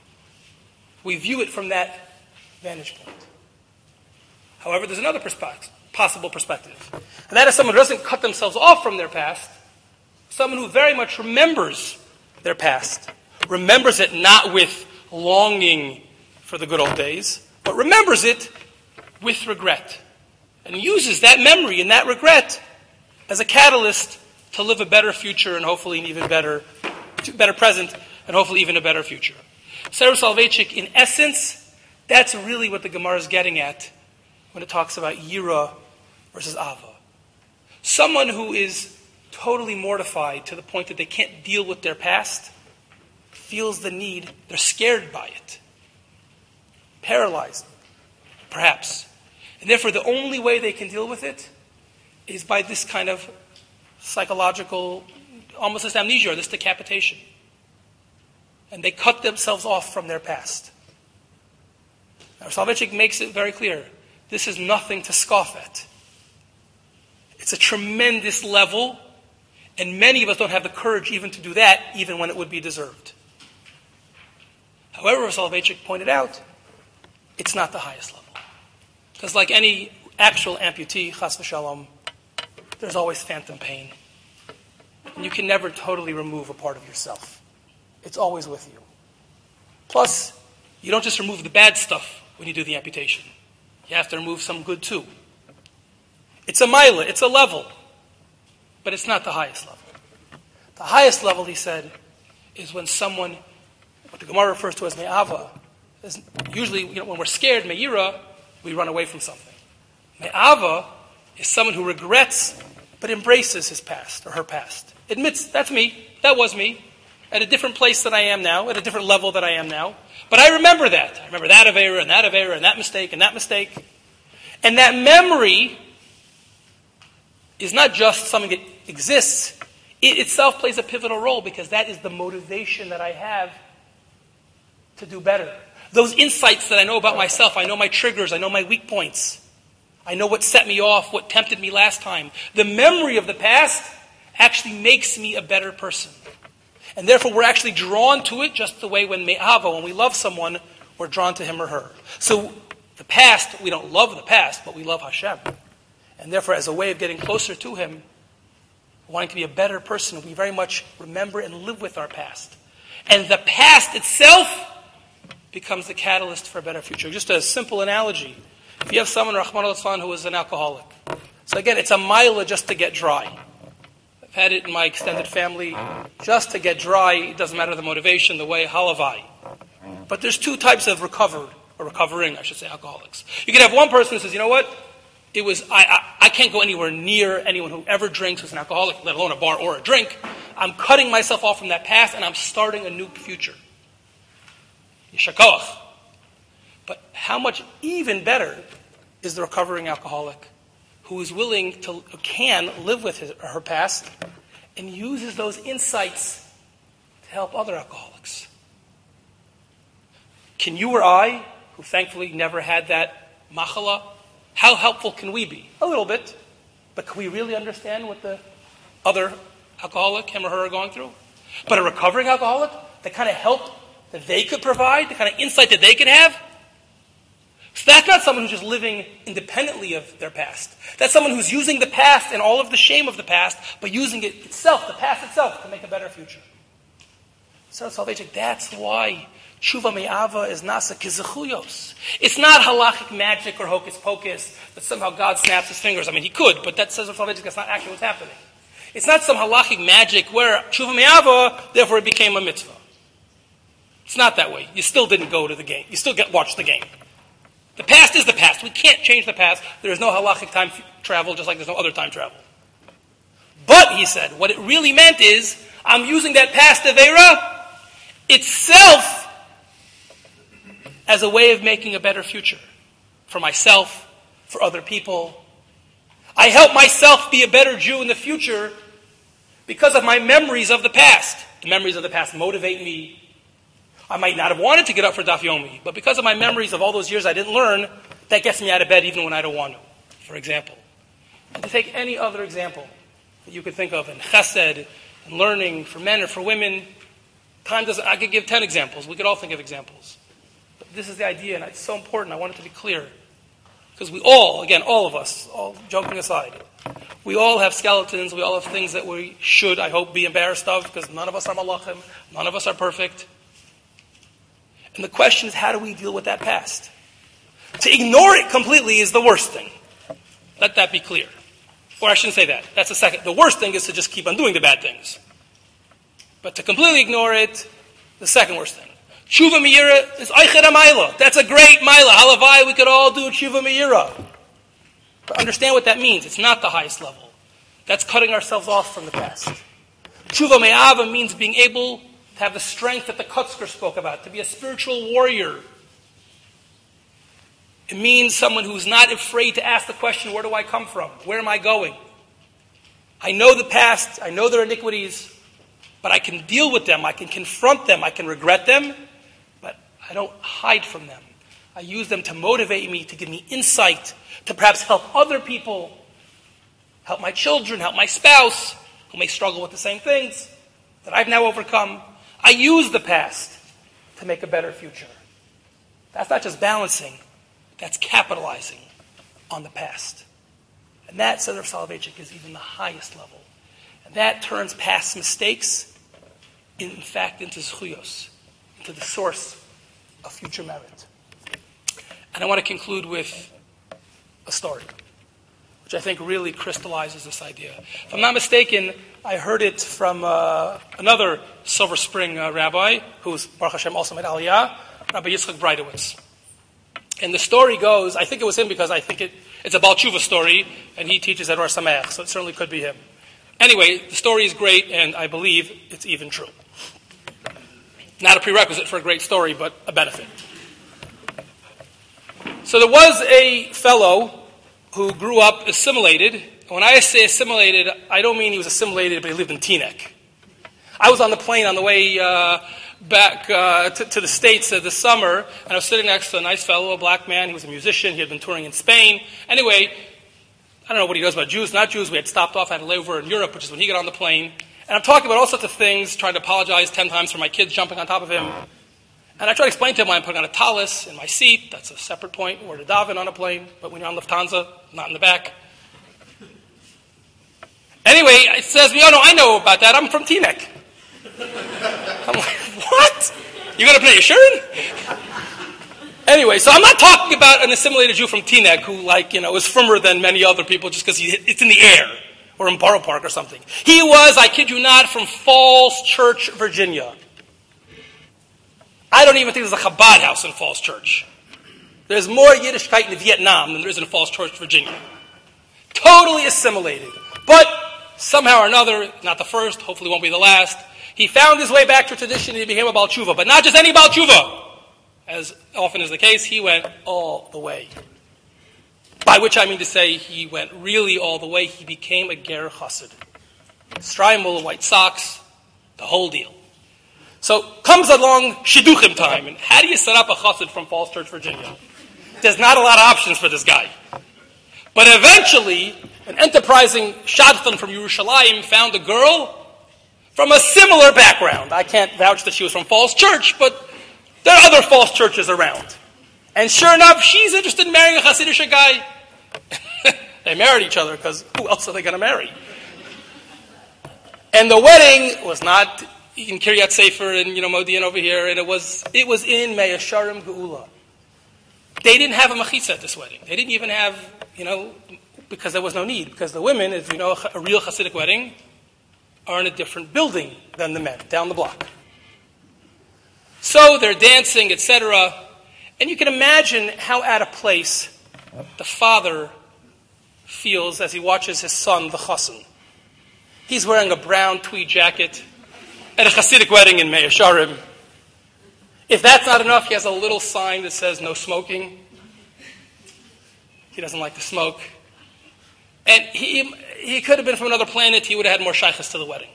We view it from that vantage point. However, there's another perspective, possible perspective. And that is someone who doesn't cut themselves off from their past, someone who very much remembers their past, remembers it not with longing for the good old days, but remembers it with regret, and uses that memory and that regret as a catalyst to live a better future and hopefully an even better, better present and hopefully even a better future. Sarah Soloveitchik, in essence, that's really what the Gemara is getting at when it talks about Yira versus Ava. Someone who is totally mortified to the point that they can't deal with their past feels the need, they're scared by it, paralyzed, perhaps. And therefore, the only way they can deal with it is by this kind of psychological, almost this amnesia, or this decapitation. And they cut themselves off from their past. Now, Soloveitchik makes it very clear. This is nothing to scoff at. It's a tremendous level, and many of us don't have the courage even to do that, even when it would be deserved. However, as Soloveitchik pointed out, it's not the highest level. Because like any actual amputee, chas v'shalom, there's always phantom pain. And you can never totally remove a part of yourself. It's always with you. Plus, you don't just remove the bad stuff when you do the amputation. You have to remove some good too. It's a mila, it's a level, but it's not the highest level. The highest level, he said, is when someone, what the Gemara refers to as me'ava, is usually, you know, when we're scared, me'ira, we run away from something. Me'ava is someone who regrets but embraces his past or her past. Admits, that's me, that was me, at a different place than I am now, at a different level than I am now. But I remember that. I remember that avera and that avera and that mistake and that mistake. And that memory is not just something that exists. It itself plays a pivotal role because that is the motivation that I have to do better. Those insights that I know about myself, I know my triggers, I know my weak points. I know what set me off, what tempted me last time. The memory of the past actually makes me a better person. And therefore, we're actually drawn to it just the way when me'ava, when we love someone, we're drawn to him or her. So the past, we don't love the past, but we love Hashem. And therefore, as a way of getting closer to him, wanting to be a better person, we very much remember and live with our past. And the past itself becomes the catalyst for a better future. Just a simple analogy. If you have someone, Rahman al-Islam, who is an alcoholic. So again, it's a mila just to get dry. I've had it in my extended family. Just to get dry, it doesn't matter the motivation, the way, halavai. But there's two types of recovered, or recovering, I should say, alcoholics. You can have one person who says, you know what? It was I, I, I can't go anywhere near anyone who ever drinks who's an alcoholic, let alone a bar or a drink. I'm cutting myself off from that past and I'm starting a new future. Yishakoach. But how much even better is the recovering alcoholic who is willing to, who can live with his or her past and uses those insights to help other alcoholics? Can you or I, who thankfully never had that machala, how helpful can we be? A little bit. But can we really understand what the other alcoholic, him or her, are going through? But a recovering alcoholic, the kind of help that they could provide, the kind of insight that they could have? So that's not someone who's just living independently of their past. That's someone who's using the past and all of the shame of the past, but using it itself, the past itself, to make a better future. So salvation, that's why Tshuva me'ava is nasa kizechuyos. It's not halachic magic or hocus pocus that somehow God snaps his fingers. I mean, he could, but that says salvation, that's not actually what's happening. It's not some halachic magic where Tshuva me'ava, therefore it became a mitzvah. It's not that way. You still didn't go to the game. You still get watch the game. The past is the past. We can't change the past. There is no halachic time travel, just like there's no other time travel. But, he said, what it really meant is, I'm using that past Aveira itself as a way of making a better future for myself, for other people. I help myself be a better Jew in the future because of my memories of the past. The memories of the past motivate me. I might not have wanted to get up for Daf Yomi, but because of my memories of all those years I didn't learn, that gets me out of bed even when I don't want to, for example. And to take any other example that you could think of in chesed, and learning for men or for women, time doesn't, I could give ten examples. We could all think of examples. But this is the idea, and it's so important. I want it to be clear. Because we all, again, all of us, all joking aside, we all have skeletons, we all have things that we should, I hope, be embarrassed of, because none of us are malachim, none of us are perfect. And the question is, how do we deal with that past? To ignore it completely is the worst thing. Let that be clear. Or I shouldn't say that. That's the second. The worst thing is to just keep on doing the bad things. But to completely ignore it, the second worst thing. Tshuva Meira is Eicher HaMaila. That's a great Maila. Halavai, we could all do Tshuva Meira. But understand what that means. It's not the highest level. That's cutting ourselves off from the past. Tshuva Me'ava means being able to have the strength that the Kutzker spoke about, to be a spiritual warrior. It means someone who's not afraid to ask the question, where do I come from? Where am I going? I know the past, I know their iniquities, but I can deal with them, I can confront them, I can regret them, but I don't hide from them. I use them to motivate me, to give me insight, to perhaps help other people, help my children, help my spouse, who may struggle with the same things that I've now overcome. I use the past to make a better future. That's not just balancing, that's capitalizing on the past. And that, Seder Soloveitchik, is even the highest level. And that turns past mistakes, in fact, into zchuyos, into the source of future merit. And I want to conclude with a story, which I think really crystallizes this idea. If I'm not mistaken, I heard it from uh, another Silver Spring uh, rabbi, who's Baruch Hashem also made Aliyah, Rabbi Yitzchak Breitowitz. And the story goes, I think it was him because I think it, it's a Baal Tshuva story, and he teaches at Or Sameach, so it certainly could be him. Anyway, the story is great, and I believe it's even true. Not a prerequisite for a great story, but a benefit. So there was a fellow who grew up assimilated. When I say assimilated, I don't mean he was assimilated, but he lived in Teaneck. I was on the plane on the way uh, back uh, to, to the States uh, this summer, and I was sitting next to a nice fellow, a black man. He was a musician. He had been touring in Spain. Anyway, I don't know what he knows about Jews, not Jews. We had stopped off at a layover in Europe, which is when he got on the plane. And I'm talking about all sorts of things, trying to apologize ten times for my kids jumping on top of him. And I try to explain to him why I'm putting on a tallis in my seat. That's a separate point. Or to daven on a plane, but when you're on Lufthansa, not in the back. Anyway, it says, oh no, I know about that. I'm from Teaneck. I'm like, what? You're going to pay Yeshurun? Anyway, so I'm not talking about an assimilated Jew from Teaneck who, like, you know, is firmer than many other people just because it's in the air or in Borough Park or something. He was, I kid you not, from Falls Church, Virginia. I don't even think there's a Chabad house in Falls Church. There's more Yiddishkeit in Vietnam than there is in Falls Church, Virginia. Totally assimilated. But somehow or another, not the first, hopefully won't be the last, he found his way back to tradition and he became a Baal Tshuva. But not just any Baal Tshuva. As often is the case, he went all the way. By which I mean to say he went really all the way. He became a Ger Chassid. Strymul, white socks, the whole deal. So comes along Shidduchim time. And how do you set up a Chassid from Falls Church, Virginia? There's not a lot of options for this guy. But eventually, an enterprising shadchan from Yerushalayim found a girl from a similar background. I can't vouch that she was from Falls Church, but there are other false churches around. And sure enough, she's interested in marrying a Hasidic guy. They married each other because who else are they going to marry? And the wedding was not in Kiryat Sefer and, you know, Modi'in over here, and it was it was in Mei Yesharim Geula. They didn't have a mechitza at this wedding. They didn't even have, you know, because there was no need. Because the women, if you know a real Hasidic wedding, are in a different building than the men, down the block. So they're dancing, et cetera. And you can imagine how out of place the father feels as he watches his son, the chassan. He's wearing a brown tweed jacket at a Hasidic wedding in Mei Yesharim. If that's not enough, he has a little sign that says no smoking. He doesn't like to smoke. And he he could have been from another planet. He would have had more shaykhs to the wedding.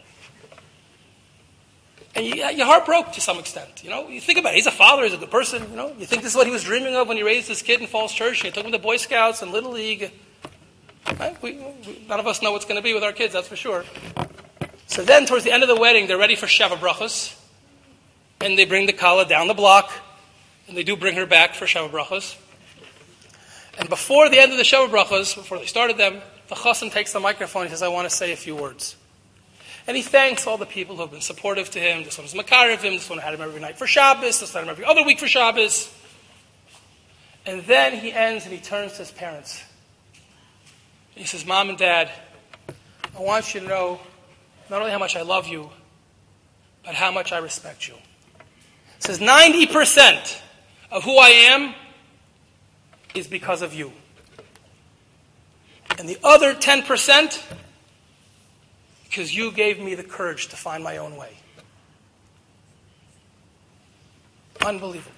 And you, your heart broke to some extent. You know, you think about it. He's a father. He's a good person. You know, you think this is what he was dreaming of when he raised his kid in Falls Church. He took him to Boy Scouts and Little League. Right? We, we, none of us know what's going to be with our kids. That's for sure. So then, towards the end of the wedding, they're ready for Sheva Brachos, and they bring the Kala down the block, and they do bring her back for Sheva Brachos. And before the end of the Sheva Brachos, before they started them, the chassan takes the microphone and says, "I want to say a few words." And he thanks all the people who have been supportive to him. This one was Makarev him. This one had him every night for Shabbos. This one had him every other week for Shabbos. And then he ends and he turns to his parents. He says, "Mom and Dad, I want you to know not only how much I love you, but how much I respect you." He says, ninety percent of who I am is because of you. And the other ten percent, because you gave me the courage to find my own way. Unbelievable.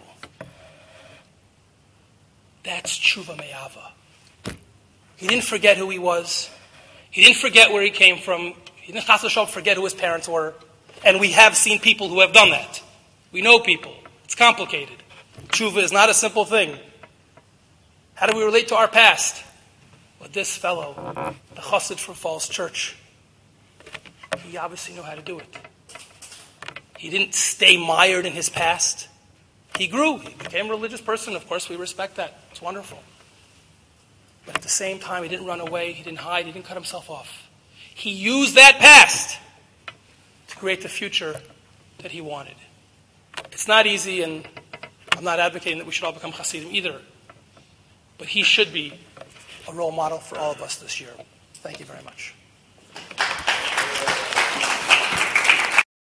That's tshuva me'ava. He didn't forget who he was. He didn't forget where he came from. He didn't chas v'shalom forget who his parents were. And we have seen people who have done that. We know people. It's complicated. Tshuva is not a simple thing. How do we relate to our past? Well, this fellow, the chassid from Falls Church, he obviously knew how to do it. He didn't stay mired in his past. He grew. He became a religious person. Of course, we respect that. It's wonderful. But at the same time, he didn't run away. He didn't hide. He didn't cut himself off. He used that past to create the future that he wanted. It's not easy, and I'm not advocating that we should all become Hasidim either. But he should be a role model for all of us this year. Thank you very much.